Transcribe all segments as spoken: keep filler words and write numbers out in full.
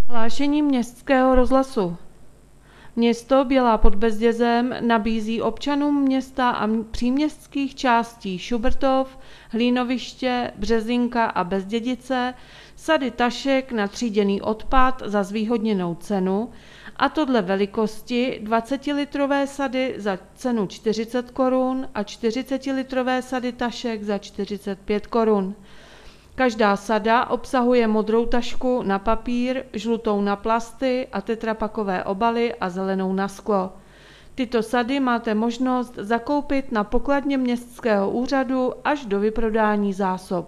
Hlášení Městského rozhlasu. Město Bělá pod Bezdězem nabízí občanům města a příměstských částí Šubertov, Hlínoviště, Březinka a Bezdědice sady tašek na tříděný odpad za zvýhodněnou cenu, a to dle velikosti dvacetilitrové sady za cenu čtyřicet korun a čtyřicetilitrové sady tašek za čtyřicet pět korun. Každá sada obsahuje modrou tašku na papír, žlutou na plasty a tetrapakové obaly a zelenou na sklo. Tyto sady máte možnost zakoupit na pokladně městského úřadu až do vyprodání zásob.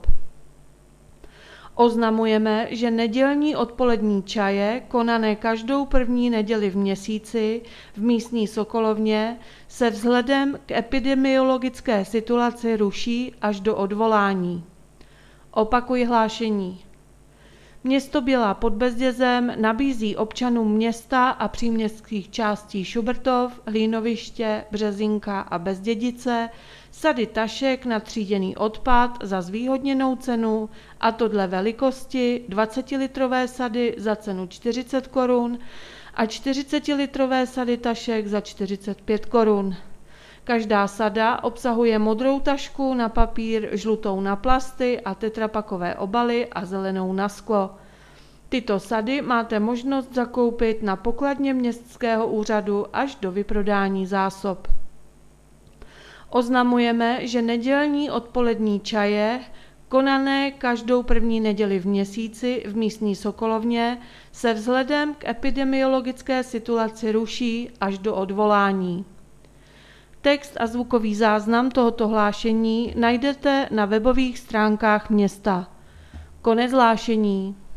Oznamujeme, že nedělní odpolední čaje, konané každou první neděli v měsíci v místní sokolovně, se vzhledem k epidemiologické situaci ruší až do odvolání. Opakuji hlášení. Město Bělá pod Bezdězem nabízí občanům města a příměstských částí Šubertov, Hlínoviště, Březinka a Bezdědice sady tašek na tříděný odpad za zvýhodněnou cenu, a to dle velikosti dvacetilitrové sady za cenu čtyřicet korun a čtyřicetilitrové sady tašek za čtyřicet pět korun. Každá sada obsahuje modrou tašku na papír, žlutou na plasty a tetrapakové obaly a zelenou na sklo. Tyto sady máte možnost zakoupit na pokladně městského úřadu až do vyprodání zásob. Oznamujeme, že nedělní odpolední čaje, konané každou první neděli v měsíci v místní sokolovně, se vzhledem k epidemiologické situaci ruší až do odvolání. Text a zvukový záznam tohoto hlášení najdete na webových stránkách města. Konec hlášení.